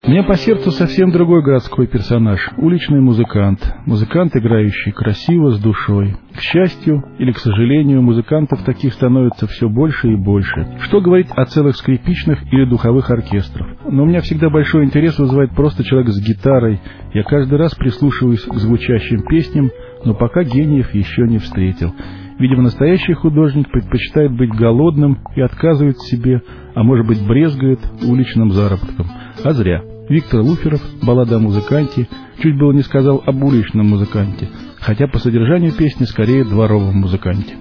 Мне по сердцу совсем другой городской персонаж – уличный музыкант. Музыкант, играющий красиво, с душой. К счастью или к сожалению, музыкантов таких становится все больше и больше. Что говорить о целых скрипичных или духовых оркестрах? Но у меня всегда большой интерес вызывает просто человек с гитарой. Я каждый раз прислушиваюсь к звучащим песням, но пока гениев еще не встретил. Видимо, настоящий художник предпочитает быть голодным и отказывает себе, а может быть брезгает уличным заработком. А зря. Виктор Луферов, баллада о музыканте, чуть было не сказал об уличном музыканте, хотя по содержанию песни скорее дворовом музыканте.